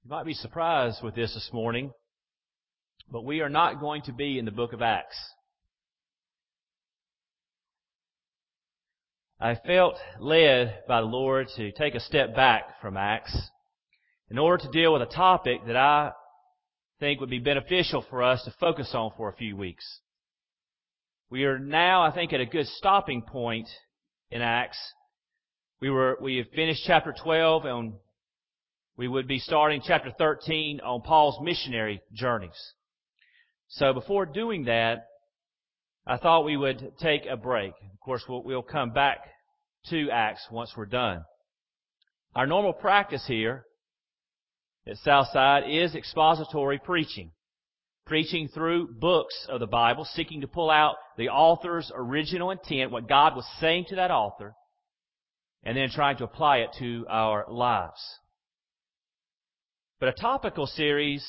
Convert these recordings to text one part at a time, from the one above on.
You might be surprised with this morning, but we are not going to be in the book of Acts. I felt led by the Lord to take a step back from Acts in order to deal with a topic that I think would be beneficial for us to focus on for a few weeks. We are now, I think, at a good stopping point in Acts. We have finished chapter 12 and we would be starting chapter 13 on Paul's missionary journeys. So before doing that, I thought we would take a break. Of course, we'll come back to Acts once we're done. Our normal practice here at Southside is expository preaching. Preaching through books of the Bible, seeking to pull out the author's original intent, what God was saying to that author, and then trying to apply it to our lives. But a topical series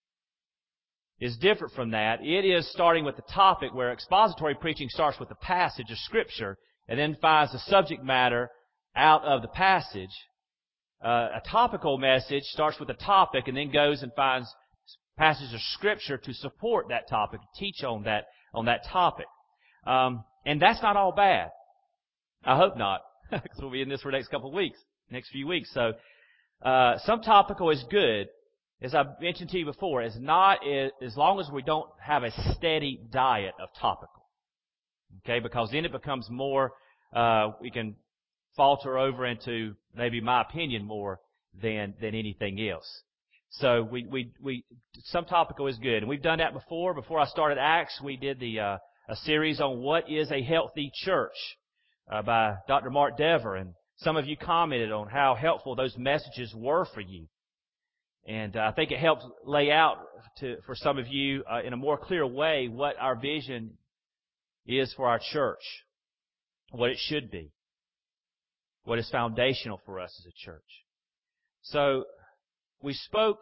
is different from that. It is starting with the topic, where expository preaching starts with the passage of Scripture and then finds the subject matter out of the passage. A topical message starts with the topic and then goes and finds passages of Scripture to support that topic, to teach on that topic. And that's not all bad. I hope not, because we'll be in this for the next few weeks. So some topical is good. As I mentioned to you before, as long as we don't have a steady diet of topical. Okay, because then it becomes more, we can falter over into maybe my opinion more than anything else. So some topical is good. And we've done that before. Before I started Acts, we did a series on what is a healthy church by Dr. Mark Dever. And some of you commented on how helpful those messages were for you. And I think it helps lay out for some of you in a more clear way what our vision is for our church, what it should be, what is foundational for us as a church. So we spoke.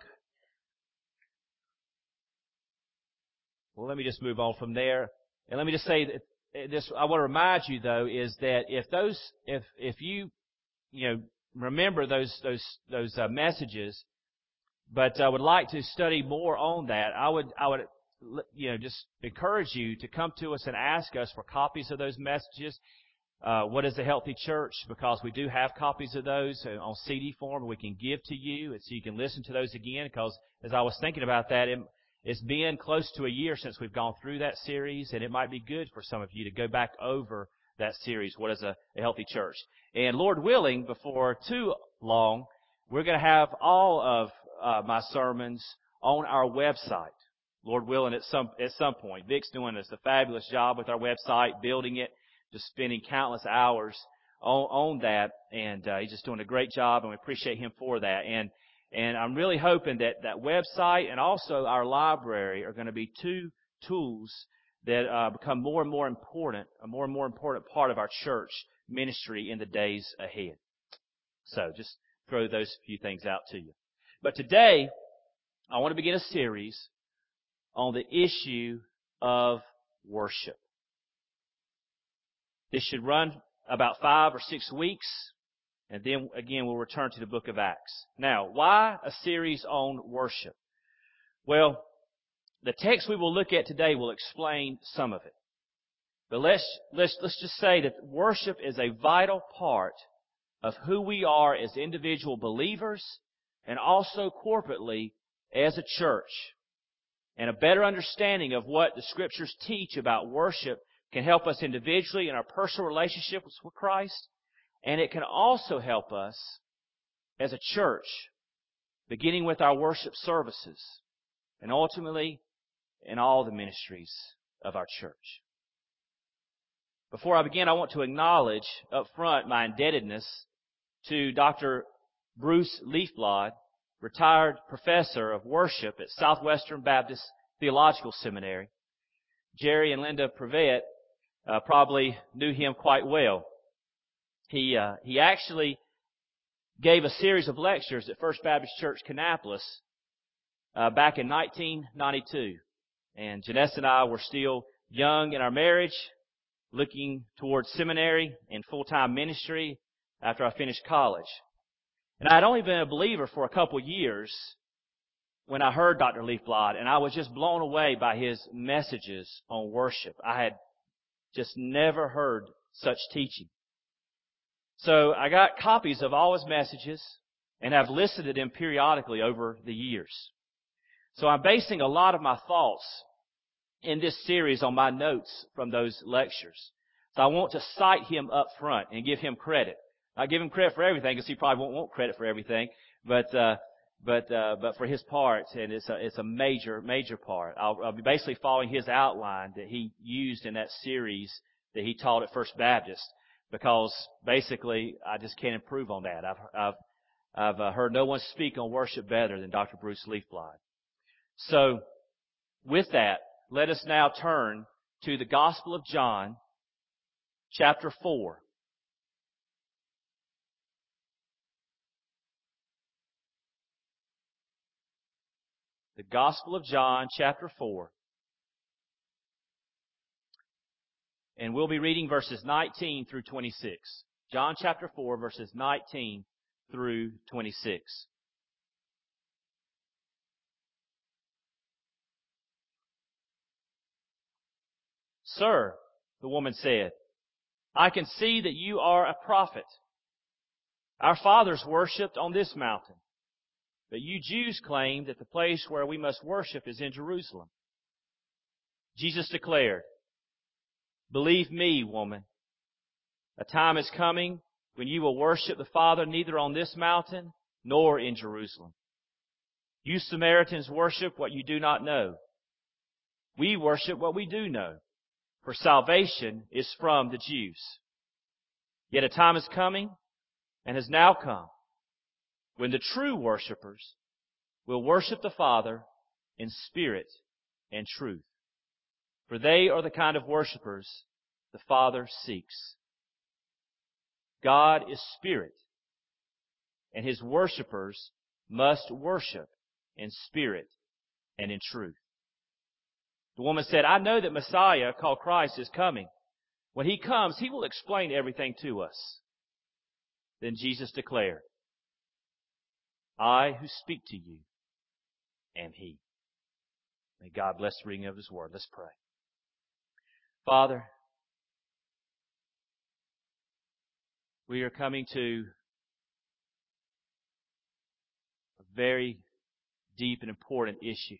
Well, let me just move on from there, and let me just say that this. I want to remind you though is that if you remember those messages. But I would like to study more on that. I would just encourage you to come to us and ask us for copies of those messages. What is a healthy church? Because we do have copies of those on CD form we can give to you, and so you can listen to those again. Because as I was thinking about that, it's been close to a year since we've gone through that series, and it might be good for some of you to go back over that series. What is a healthy church? And Lord willing, before too long, we're going to have all of my sermons on our website. Lord willing, at some point. Vic's doing a fabulous job with our website, building it, just spending countless hours on that, and he's just doing a great job, and we appreciate him for that. And I'm really hoping that website and also our library are going to be two tools that become more and more important, a more and more important part of our church ministry in the days ahead. So just throw those few things out to you. But today, I want to begin a series on the issue of worship. This should run about 5 or 6 weeks, and then again we'll return to the book of Acts. Now, why a series on worship? Well, the text we will look at today will explain some of it. But let's just say that worship is a vital part of who we are as individual believers and also corporately as a church. And a better understanding of what the Scriptures teach about worship can help us individually in our personal relationships with Christ, and it can also help us as a church, beginning with our worship services, and ultimately in all the ministries of our church. Before I begin, I want to acknowledge up front my indebtedness to Dr. Bruce Leafblad, retired professor of worship at Southwestern Baptist Theological Seminary. Jerry and Linda Prevet probably knew him quite well. He actually gave a series of lectures at First Baptist Church, Kannapolis, back in 1992. And Janessa and I were still young in our marriage, looking towards seminary and full-time ministry after I finished college. And I had only been a believer for a couple years when I heard Dr. Leafblad, and I was just blown away by his messages on worship. I had just never heard such teaching. So I got copies of all his messages and have listened to them periodically over the years. So I'm basing a lot of my thoughts in this series on my notes from those lectures. So I want to cite him up front and give him credit. I give him credit for everything because he probably won't want credit for everything, but for his part, and it's a major part. I'll be basically following his outline that he used in that series that he taught at First Baptist, because basically I just can't improve on that. I've heard no one speak on worship better than Dr. Bruce Leafblad. So, with that, let us now turn to the Gospel of John, chapter 4. The Gospel of John, chapter 4. And we'll be reading verses 19 through 26. John chapter 4, verses 19 through 26. Sir, the woman said, I can see that you are a prophet. Our fathers worshipped on this mountain, but you Jews claim that the place where we must worship is in Jerusalem. Jesus declared, Believe me, woman, a time is coming when you will worship the Father neither on this mountain nor in Jerusalem. You Samaritans worship what you do not know. We worship what we do know, for salvation is from the Jews. Yet a time is coming, and has now come, when the true worshipers will worship the Father in spirit and truth. For they are the kind of worshipers the Father seeks. God is spirit, and His worshipers must worship in spirit and in truth. The woman said, I know that Messiah, called Christ, is coming. When He comes, He will explain everything to us. Then Jesus declared, I who speak to you am He. May God bless the reading of His Word. Let's pray. Father, we are coming to a very deep and important issue.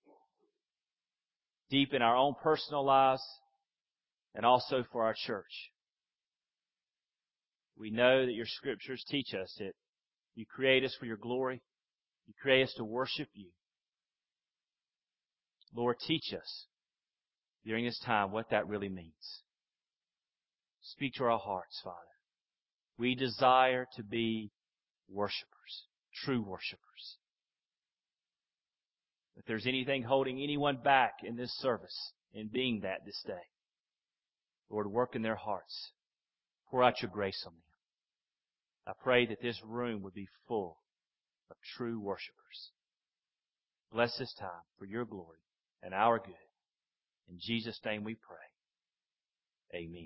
Deep in our own personal lives and also for our church. We know that your Scriptures teach us that you create us for your glory. You create us to worship you. Lord, teach us during this time what that really means. Speak to our hearts, Father. We desire to be worshipers, true worshipers. If there's anything holding anyone back in this service in being that this day, Lord, work in their hearts. Pour out your grace on them. I pray that this room would be full of true worshipers. Bless this time for your glory and our good. In Jesus' name we pray. Amen.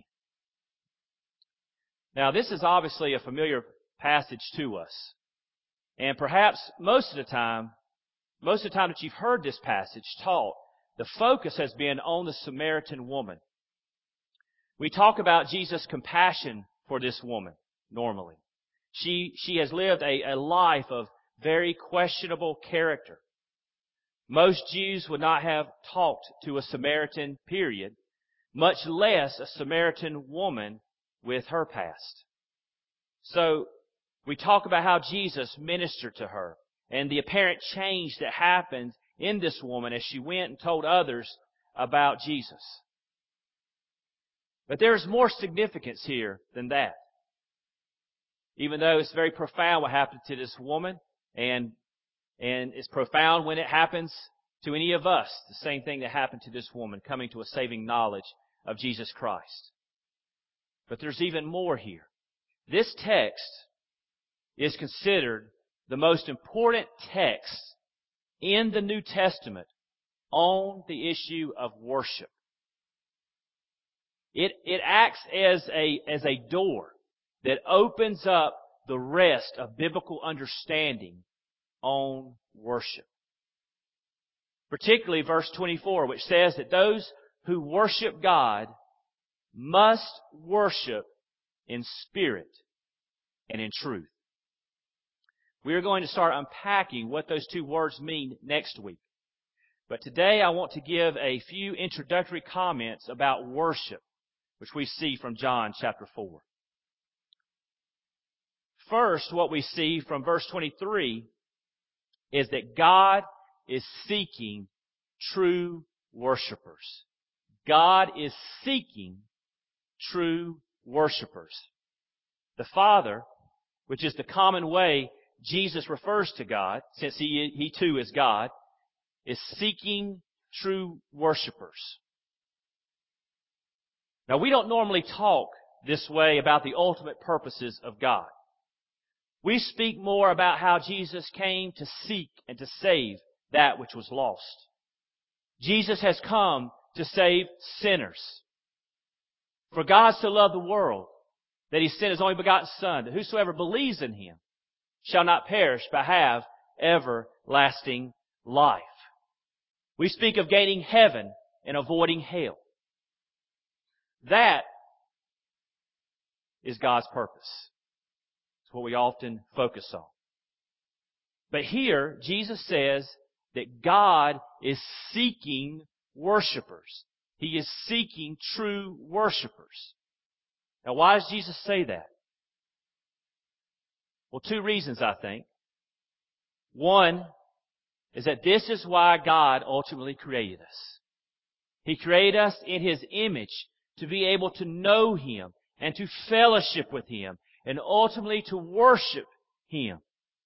Now, this is obviously a familiar passage to us. And perhaps most of the time that you've heard this passage taught, the focus has been on the Samaritan woman. We talk about Jesus' compassion for this woman, normally. She has lived a life of very questionable character. Most Jews would not have talked to a Samaritan, period, much less a Samaritan woman with her past. So, we talk about how Jesus ministered to her and the apparent change that happened in this woman as she went and told others about Jesus. But there's more significance here than that. Even though it's very profound what happened to this woman, and it's profound when it happens to any of us, the same thing that happened to this woman, coming to a saving knowledge of Jesus Christ. But there's even more here. This text is considered the most important text in the New Testament on the issue of worship. It acts as a door that opens up the rest of biblical understanding on worship. Particularly verse 24, which says that those who worship God must worship in spirit and in truth. We are going to start unpacking what those two words mean next week. But today I want to give a few introductory comments about worship, which we see from John chapter 4. First, what we see from verse 23 is that God is seeking true worshipers. God is seeking true worshipers. The Father, which is the common way Jesus refers to God, since He too is God, is seeking true worshipers. Now, we don't normally talk this way about the ultimate purposes of God. We speak more about how Jesus came to seek and to save that which was lost. Jesus has come to save sinners. For God so loved the world that He sent His only begotten Son, that whosoever believes in Him shall not perish but have everlasting life. We speak of gaining heaven and avoiding hell. That is God's purpose. It's what we often focus on. But here, Jesus says that God is seeking worshipers. He is seeking true worshipers. Now, why does Jesus say that? Well, two reasons, I think. One is that this is why God ultimately created us. He created us in His image to be able to know Him and to fellowship with Him and ultimately to worship Him.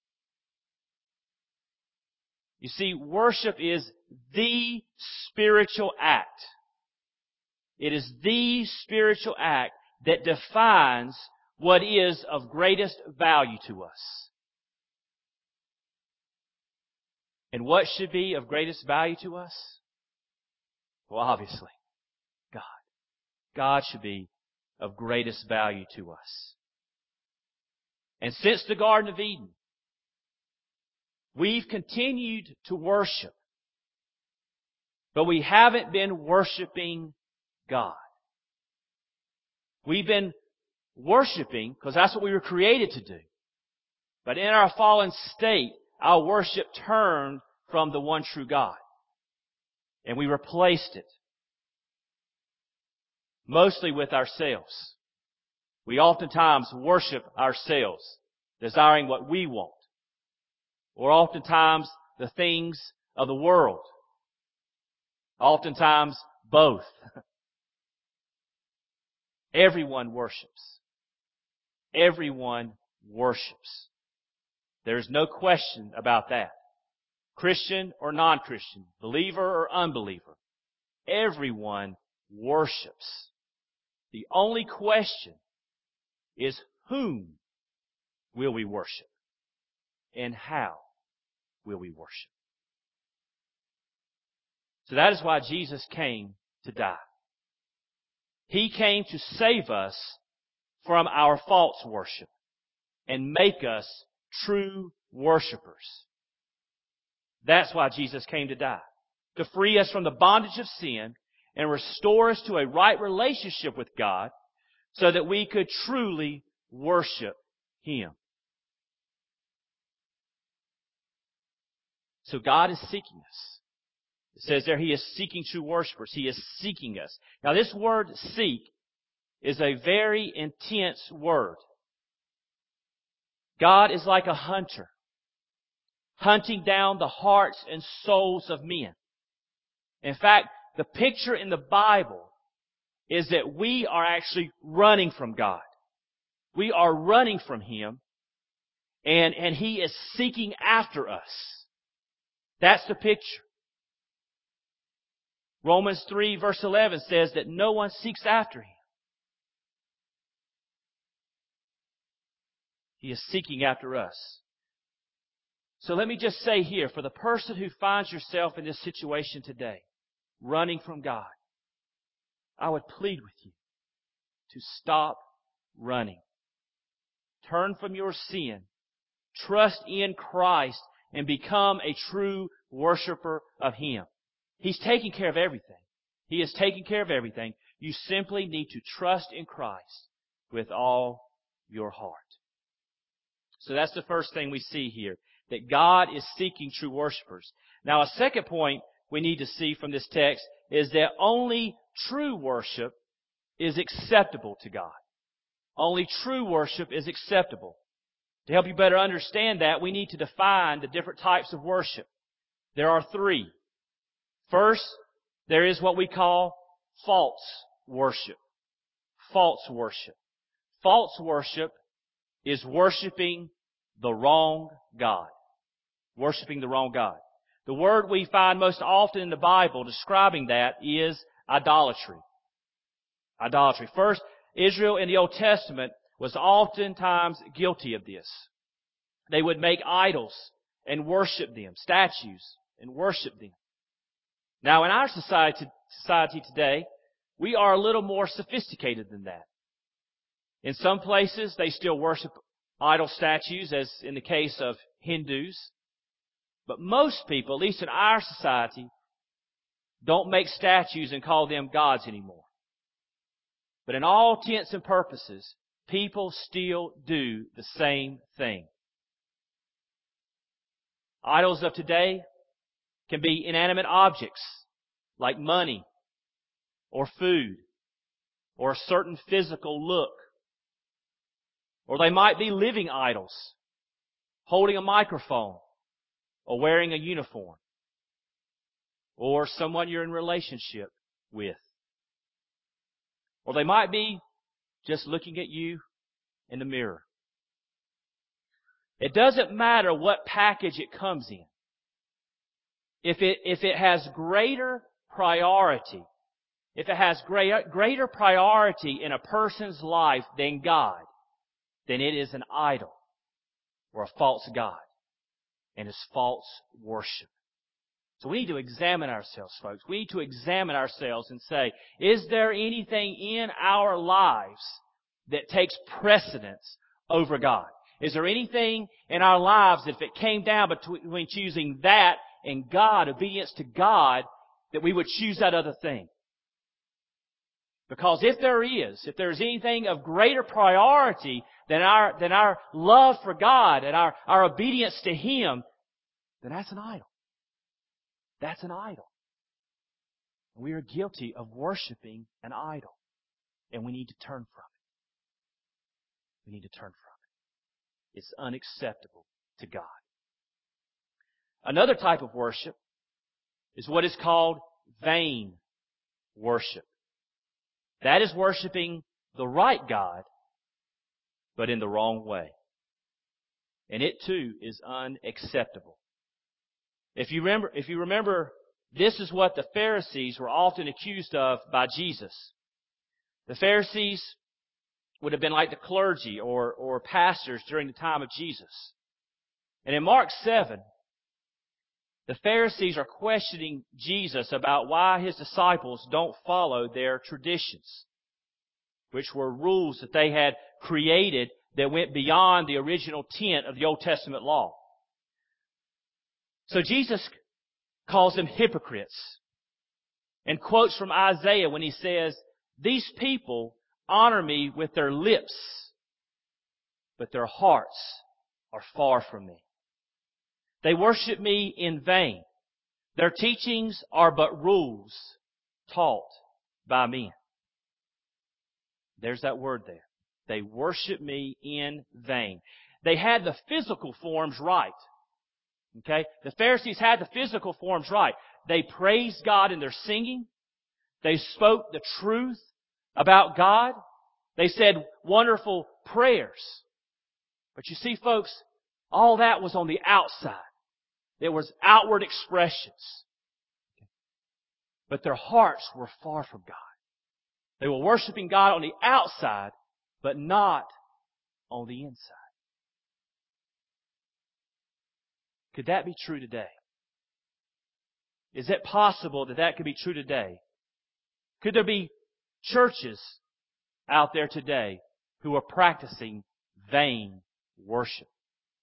You see, worship is the spiritual act. It is the spiritual act that defines what is of greatest value to us. And what should be of greatest value to us? Well, obviously, God. God should be of greatest value to us. And since the Garden of Eden, we've continued to worship, but we haven't been worshiping God. We've been worshiping because that's what we were created to do. But in our fallen state, our worship turned from the one true God. And we replaced it. Mostly with ourselves. We oftentimes worship ourselves, desiring what we want. Or oftentimes the things of the world. Oftentimes both. Everyone worships. Everyone worships. There's no question about that. Christian or non-Christian, believer or unbeliever, everyone worships. The only question is whom will we worship and how will we worship? So that is why Jesus came to die. He came to save us from our false worship and make us true worshipers. That's why Jesus came to die. To free us from the bondage of sin and restore us to a right relationship with God so that we could truly worship Him. So God is seeking us. It says there He is seeking true worshipers. He is seeking us. Now this word seek is a very intense word. God is like a hunter, hunting down the hearts and souls of men. In fact, the picture in the Bible is that we are actually running from God. We are running from Him, and He is seeking after us. That's the picture. Romans 3 verse 11 says that no one seeks after Him. He is seeking after us. So let me just say here, for the person who finds yourself in this situation today, running from God, I would plead with you to stop running. Turn from your sin. Trust in Christ and become a true worshiper of Him. He's taking care of everything. He is taking care of everything. You simply need to trust in Christ with all your heart. So that's the first thing we see here, that God is seeking true worshipers. Now, a second point we need to see from this text is that only true worship is acceptable to God. Only true worship is acceptable. To help you better understand that, we need to define the different types of worship. There are three. First, there is what we call false worship. False worship. False worship is worshiping the wrong God. Worshiping the wrong God. The word we find most often in the Bible describing that is idolatry. Idolatry. First, Israel in the Old Testament was oftentimes guilty of this. They would make idols and worship them, statues, and worship them. Now, in our society today, we are a little more sophisticated than that. In some places, they still worship idol statues, as in the case of Hindus. But most people, at least in our society, don't make statues and call them gods anymore. But in all intents and purposes, people still do the same thing. Idols of today can be inanimate objects like money or food or a certain physical look. Or they might be living idols, holding a microphone or wearing a uniform, or someone you're in relationship with. Or they might be just looking at you in the mirror. It doesn't matter what package it comes in. If it has greater priority, if it has greater priority in a person's life than God, then it is an idol or a false god, and it's false worship. So we need to examine ourselves, folks. We need to examine ourselves and say, is there anything in our lives that takes precedence over God? Is there anything in our lives that if it came down between choosing that and God, obedience to God, that we would choose that other thing? Because if there's anything of greater priority than our love for God and our obedience to Him, then that's an idol. That's an idol. We are guilty of worshiping an idol. And we need to turn from it. We need to turn from it. It's unacceptable to God. Another type of worship is what is called vain worship. That is worshiping the right God, but in the wrong way. And it too is unacceptable. If you remember, this is what the Pharisees were often accused of by Jesus. The Pharisees would have been like the clergy or pastors during the time of Jesus. And in Mark 7, the Pharisees are questioning Jesus about why His disciples don't follow their traditions, which were rules that they had created that went beyond the original intent of the Old Testament law. So Jesus calls them hypocrites and quotes from Isaiah when He says, "These people honor me with their lips, but their hearts are far from me. They worship me in vain. Their teachings are but rules taught by men." There's that word there. They worship me in vain. They had the physical forms right. Okay? The Pharisees had the physical forms right. They praised God in their singing. They spoke the truth about God. They said wonderful prayers. But you see, folks, all that was on the outside. There was outward expressions. But their hearts were far from God. They were worshiping God on the outside, but not on the inside. Could that be true today? Is it possible that that could be true today? Could there be churches out there today who are practicing vain worship?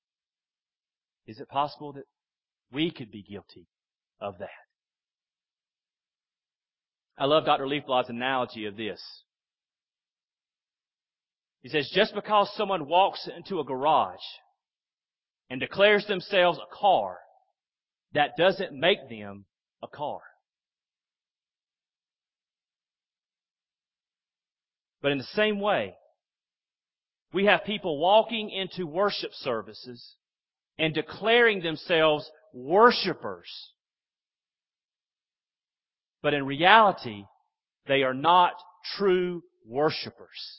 Is it possible that we could be guilty of that? I love Dr. Leafblad's analogy of this. He says, just because someone walks into a garage and declares themselves a car, that doesn't make them a car. But in the same way, we have people walking into worship services and declaring themselves worshipers. But in reality, they are not true worshipers.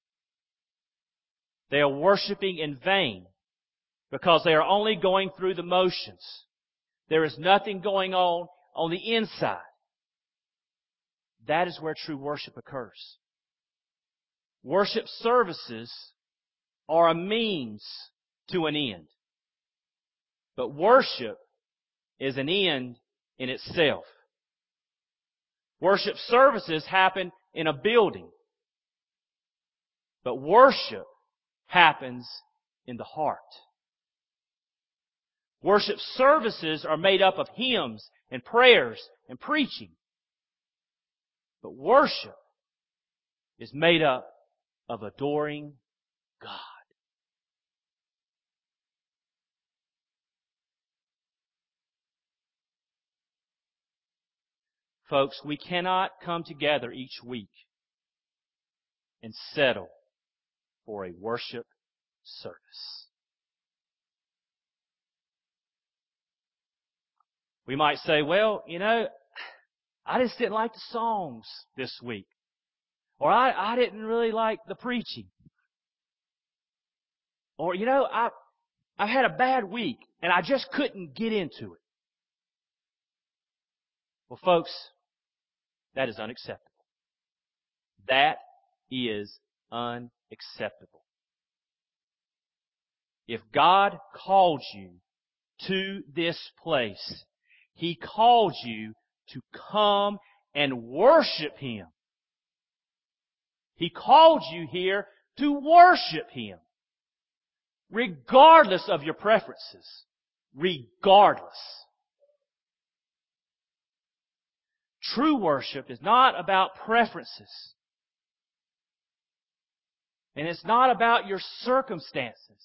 They are worshiping in vain because they are only going through the motions. There is nothing going on the inside. That is where true worship occurs. Worship services are a means to an end. But worship is an end in itself. Worship services happen in a building. But worship happens in the heart. Worship services are made up of hymns and prayers and preaching. But worship is made up of adoring God. Folks, we cannot come together each week and settle for a worship service. We might say, well, I just didn't like the songs this week. Or I didn't really like the preaching. Or, I've had a bad week and I just couldn't get into it. Well, folks, that is unacceptable. That is unacceptable. If God called you to this place, He called you to come and worship Him. He called you here to worship Him. Regardless of your preferences. Regardless. True worship is not about preferences. And it's not about your circumstances.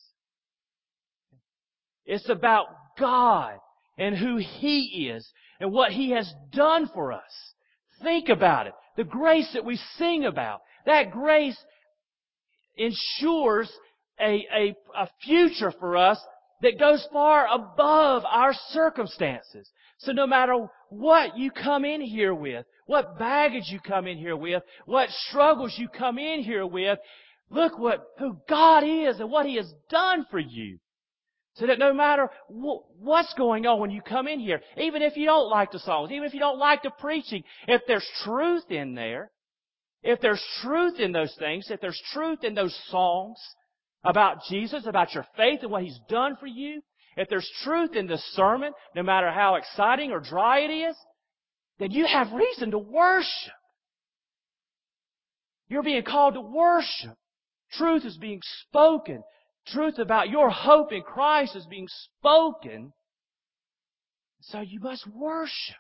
It's about God and who He is and what He has done for us. Think about it. The grace that we sing about. That grace ensures a future for us that goes far above our circumstances. So no matter what you come in here with, what baggage you come in here with, what struggles you come in here with, look who God is and what He has done for you. So that no matter what's going on when you come in here, even if you don't like the songs, even if you don't like the preaching, if there's truth in there, if there's truth in those things, if there's truth in those songs about Jesus, about your faith and what He's done for you, if there's truth in this sermon, no matter how exciting or dry it is, then you have reason to worship. You're being called to worship. Truth is being spoken. Truth about your hope in Christ is being spoken. So you must worship.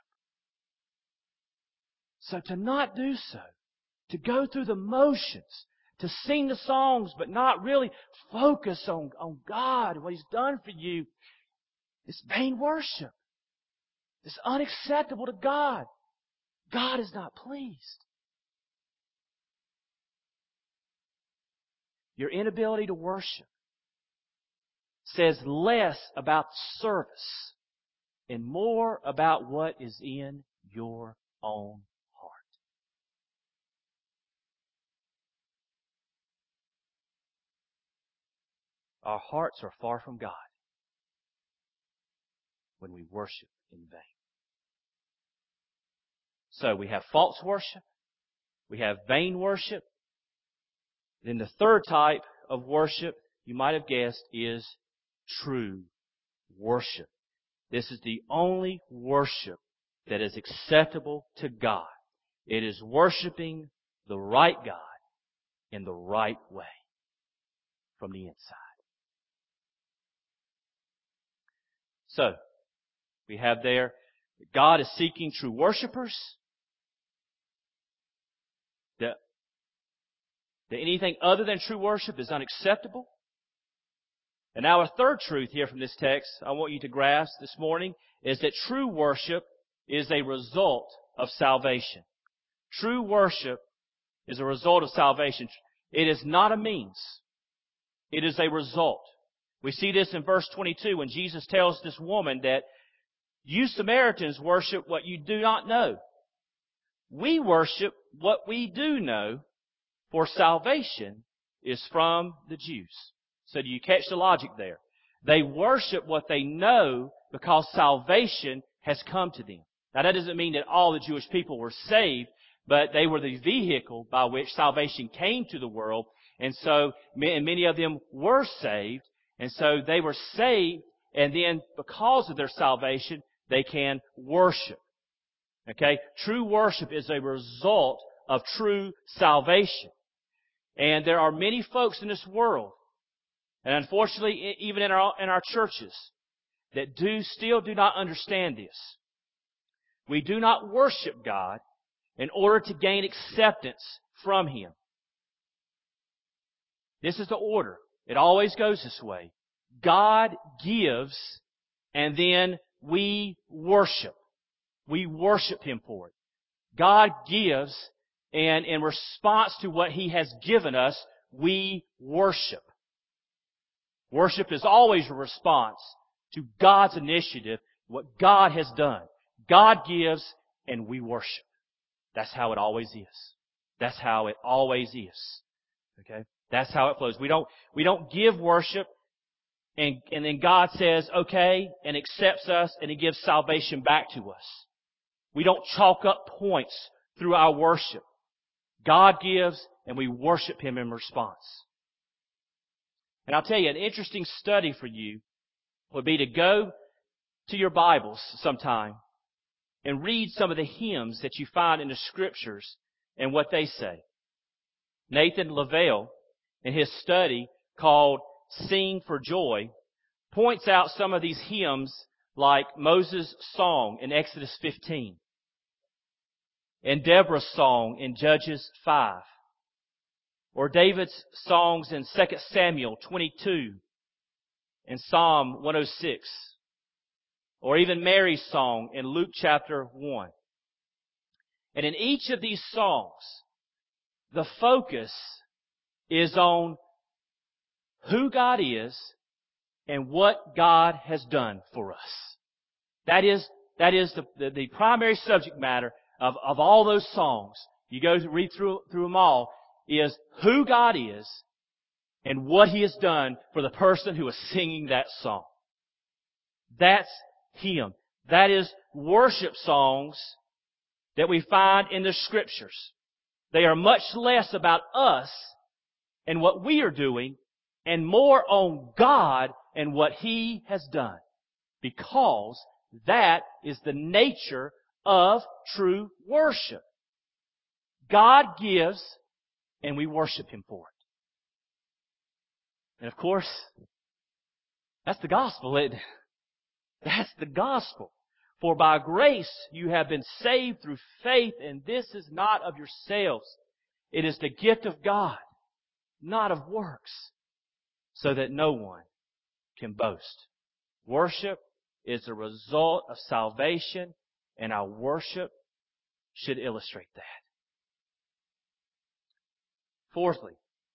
So to not do so, to go through the motions, to sing the songs but not really focus on God and what He's done for you, it's vain worship. It's unacceptable to God. God is not pleased. Your inability to worship says less about the service and more about what is in your own heart. Our hearts are far from God when we worship in vain. So we have false worship. We have vain worship. Then the third type of worship, you might have guessed, is true worship. This is the only worship that is acceptable to God. It is worshiping the right God in the right way from the inside. So, we have there that God is seeking true worshipers. That anything other than true worship is unacceptable. And now a third truth here from this text I want you to grasp this morning is that true worship is a result of salvation. True worship is a result of salvation. It is not a means. It is a result. We see this in verse 22 when Jesus tells this woman that you Samaritans worship what you do not know. We worship what we do know, for salvation is from the Jews. So do you catch the logic there? They worship what they know because salvation has come to them. Now that doesn't mean that all the Jewish people were saved, but they were the vehicle by which salvation came to the world. And so many of them were saved. And so they were saved, and then because of their salvation, they can worship. Okay? True worship is a result of true salvation. And there are many folks in this world, and unfortunately even in our churches, that still do not understand this. We do not worship God in order to gain acceptance from Him. This is the order. It always goes this way. God gives, and then we worship. We worship Him for it. God gives, and in response to what He has given us, we worship. Worship is always a response to God's initiative, what God has done. God gives, and we worship. That's how it always is. That's how it always is. Okay? That's how it flows. We don't give worship and then God says, okay, and accepts us and He gives salvation back to us. We don't chalk up points through our worship. God gives and we worship Him in response. And I'll tell you, an interesting study for you would be to go to your Bibles sometime and read some of the hymns that you find in the Scriptures and what they say. Nathan Lavelle, in his study called Sing for Joy, points out some of these hymns like Moses' song in Exodus 15 and Deborah's song in Judges 5, or David's songs in 2 Samuel 22 and Psalm 106, or even Mary's song in Luke chapter 1. And in each of these songs, the focus is on who God is and what God has done for us. That is the primary subject matter of all those songs. You go to read through them all, is who God is and what He has done for the person who is singing that song. That's Him. That is worship songs that we find in the Scriptures. They are much less about us and what we are doing and more on God and what He has done. Because that is the nature of true worship. God gives and we worship Him for it. And of course, that's the gospel, isn't it? That's the gospel. For by grace you have been saved through faith, and this is not of yourselves. It is the gift of God, not of works, so that no one can boast. Worship is a result of salvation, and our worship should illustrate that. Fourthly,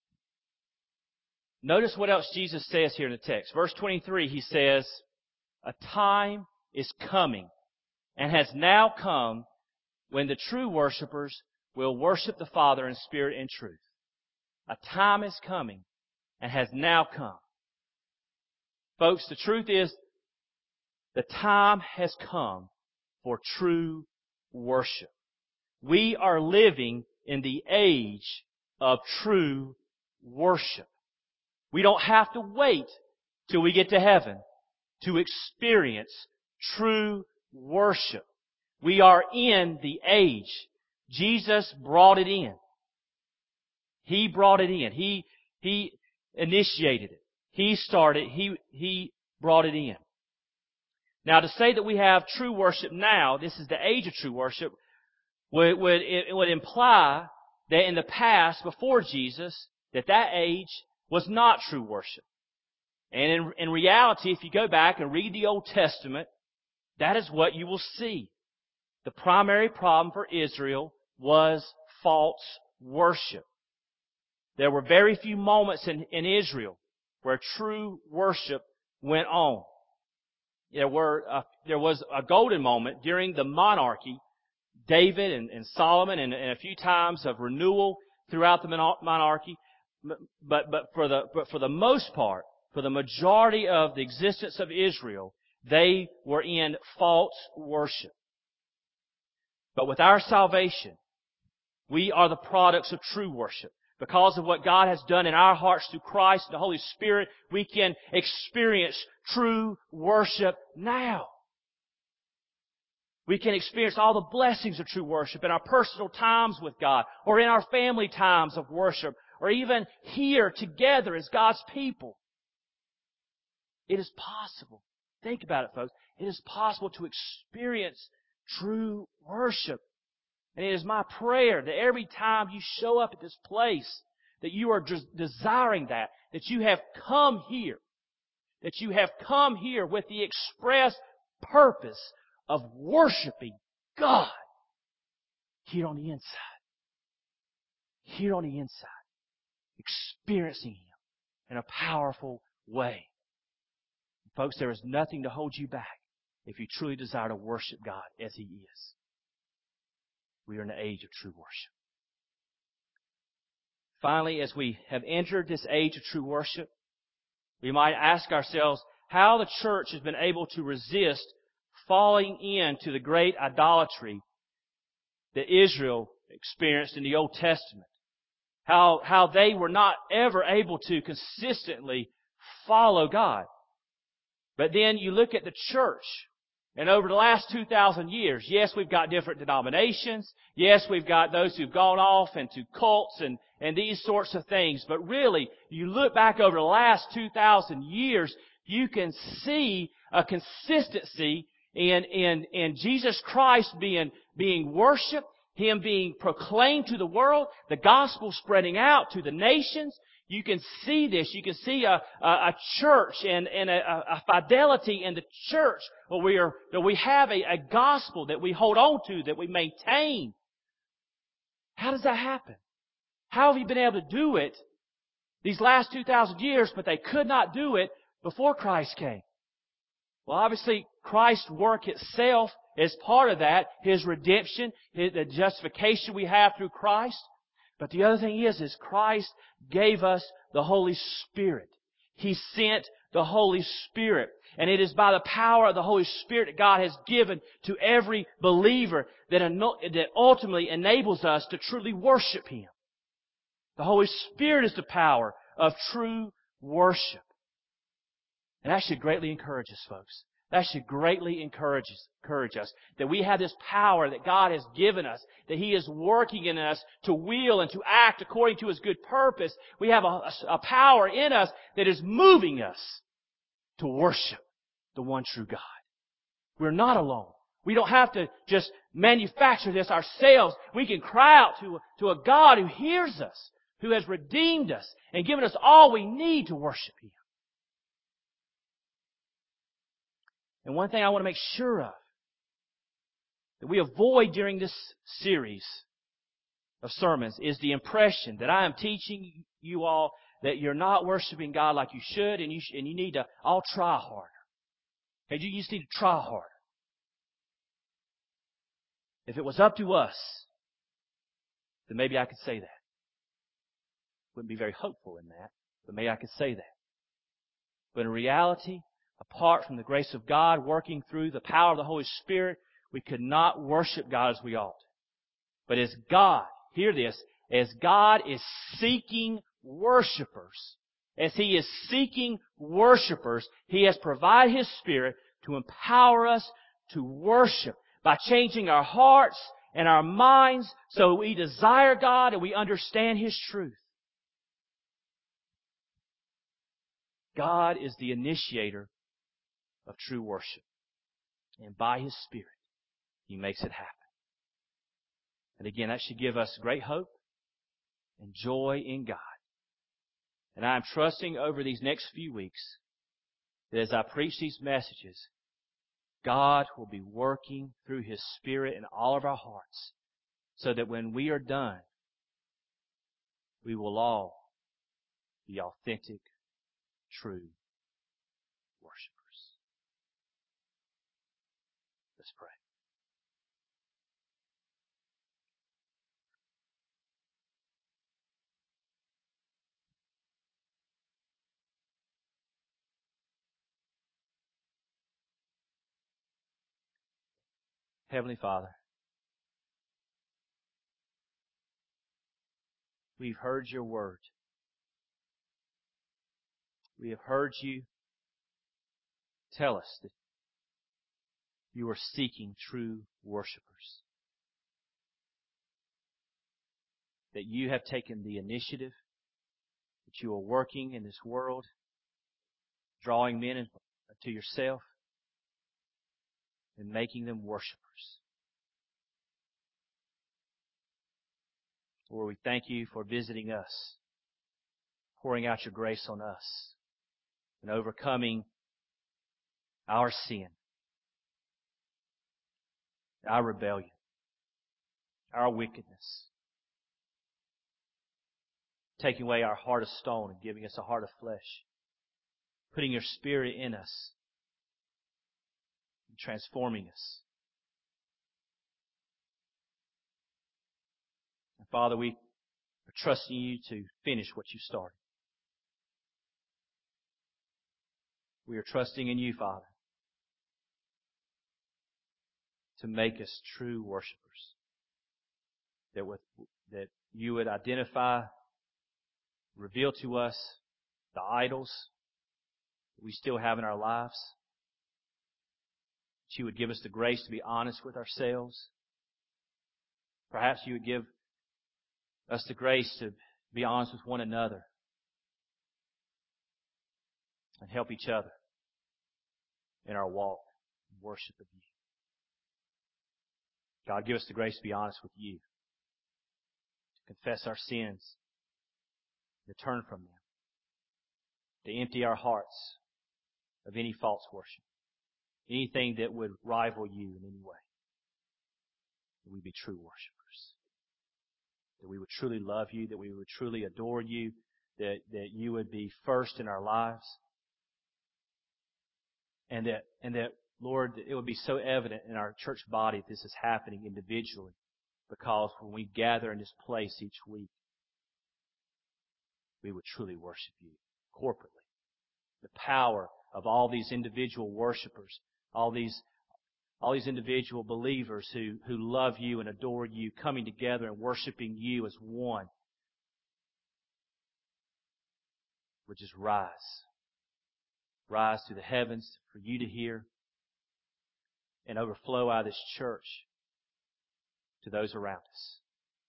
notice what else Jesus says here in the text. Verse 23, He says, a time is coming and has now come when the true worshipers will worship the Father in spirit and truth. A time is coming and has now come. Folks, the truth is, the time has come for true worship. We are living in the age of true worship. We don't have to wait till we get to heaven to experience true worship. We are in the age. Jesus brought it in. He brought it in. He initiated it. He started. He brought it in. Now, to say that we have true worship now, this is the age of true worship, would imply that in the past, before Jesus, that age was not true worship. And in reality, if you go back and read the Old Testament, that is what you will see. The primary problem for Israel was false worship. There were very few moments in Israel where true worship went on. There was a golden moment during the monarchy, David and Solomon, and a few times of renewal throughout the monarchy. But for the most part, for the majority of the existence of Israel, they were in false worship. But with our salvation, we are the products of true worship. Because of what God has done in our hearts through Christ and the Holy Spirit, we can experience true worship now. We can experience all the blessings of true worship in our personal times with God, or in our family times of worship, or even here together as God's people. It is possible. Think about it, folks. It is possible to experience true worship. And it is my prayer that every time you show up at this place, that you are desiring that you have come here. That you have come here with the express purpose of worshiping God here on the inside. Here on the inside. Experiencing Him in a powerful way. Folks, there is nothing to hold you back if you truly desire to worship God as He is. We are in the age of true worship. Finally, as we have entered this age of true worship, we might ask ourselves how the church has been able to resist falling into the great idolatry that Israel experienced in the Old Testament. How they were not ever able to consistently follow God. But then you look at the church, and over the last 2,000 years, yes, we've got different denominations. Yes, we've got those who've gone off into cults and these sorts of things. But really, you look back over the last 2,000 years, you can see a consistency in Jesus Christ being worshipped, Him being proclaimed to the world, the gospel spreading out to the nations. You can see this. You can see a church and a fidelity in the church where we have a gospel that we hold on to, that we maintain. How does that happen? How have you been able to do it these last 2,000 years, but they could not do it before Christ came? Well, obviously, Christ's work itself is part of that. His redemption, the justification we have through Christ. But the other thing is Christ gave us the Holy Spirit. He sent the Holy Spirit. And it is by the power of the Holy Spirit that God has given to every believer that ultimately enables us to truly worship Him. The Holy Spirit is the power of true worship. And that should greatly encourage us, folks. That should greatly encourage us that we have this power that God has given us, that He is working in us to will and to act according to His good purpose. We have a power in us that is moving us to worship the one true God. We're not alone. We don't have to just manufacture this ourselves. We can cry out to a God who hears us, who has redeemed us and given us all we need to worship Him. And one thing I want to make sure of, that we avoid during this series of sermons, is the impression that I am teaching you all that you're not worshiping God like you should, and you need to all try harder. Okay, you just need to try harder. If it was up to us, then maybe I could say that. Wouldn't be very hopeful in that, but maybe I could say that. But in reality, apart from the grace of God working through the power of the Holy Spirit, we could not worship God as we ought. But as God, hear this, as God is seeking worshipers, as He is seeking worshipers, He has provided His Spirit to empower us to worship by changing our hearts and our minds so we desire God and we understand His truth. God is the initiator of true worship. And by His Spirit, He makes it happen. And again, that should give us great hope. and joy in God. And I'm trusting over these next few weeks that as I preach these messages, God will be working through His Spirit in all of our hearts so that when we are done, we will all be authentic, true worshipers. Let's pray. Heavenly Father, we've heard your word. We have heard you tell us that you are seeking true worshipers. That you have taken the initiative, that you are working in this world, drawing men to yourself and making them worshipers. Lord, we thank you for visiting us, pouring out your grace on us, and overcoming our sin, our rebellion, our wickedness, taking away our heart of stone and giving us a heart of flesh, putting your Spirit in us and transforming us. And Father, we are trusting you to finish what you started. We are trusting in you, Father, to make us true worshipers. That you would identify, reveal to us the idols that we still have in our lives. That you would give us the grace to be honest with ourselves. Perhaps you would give us the grace to be honest with one another and help each other in our walk and worship of you. God, give us the grace to be honest with you, to confess our sins, to turn from them, to empty our hearts of any false worship, anything that would rival you in any way. That we be true worshipers. That we would truly love you, that we would truly adore you, that you would be first in our lives. And that, Lord, it would be so evident in our church body if this is happening individually. Because when we gather in this place each week, we would truly worship you corporately. The power of all these individual worshipers, all these individual believers who love you and adore you, coming together and worshiping you as one, would just rise to the heavens for you to hear and overflow out of this church to those around us.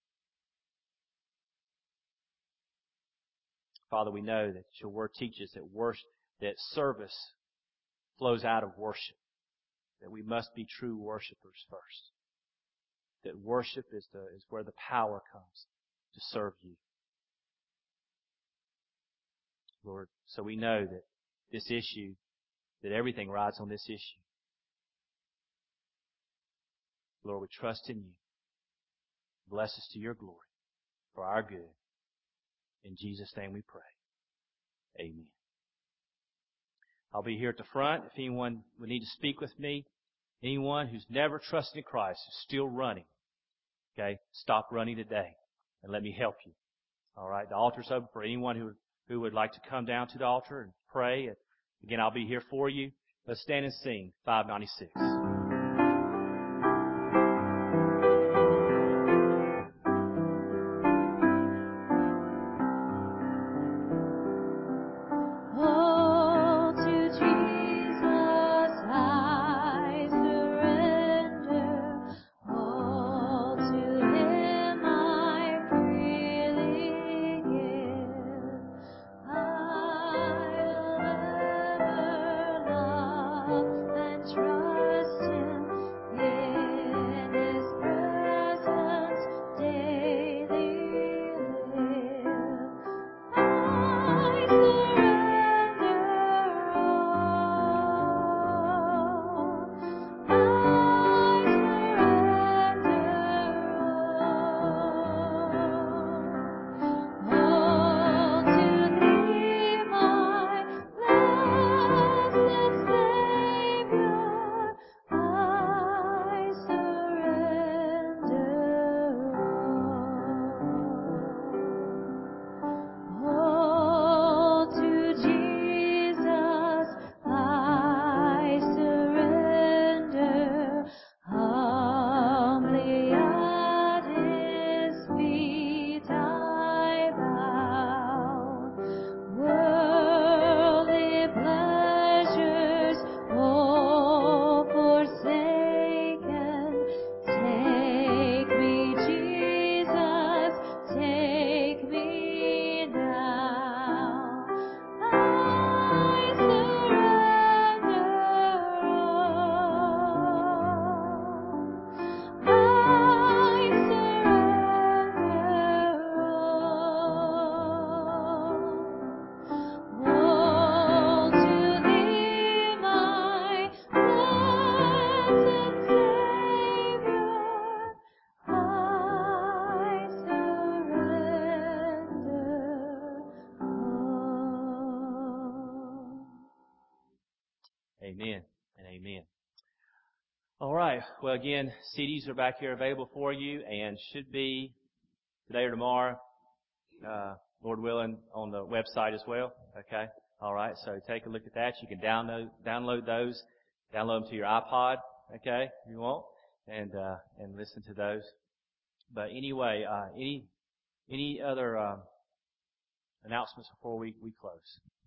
Father, we know that your word teaches that service flows out of worship, that we must be true worshipers first, that worship is where the power comes to serve you. Lord, so we know that this issue, that everything rides on this issue. Lord, we trust in you. Bless us to your glory, for our good. In Jesus' name we pray. Amen. I'll be here at the front. If anyone would need to speak with me, anyone who's never trusted in Christ is still running, okay, stop running today and let me help you. All right, the altar's open for anyone who would like to come down to the altar and pray. And again, I'll be here for you. Let's stand and sing 596. Trust Amen and amen. All right. Well, again, CDs are back here available for you and should be today or tomorrow, Lord willing, on the website as well. Okay. All right. So take a look at that. You can download those, download them to your iPod. Okay, if you want, and listen to those. But anyway, any other announcements before we close?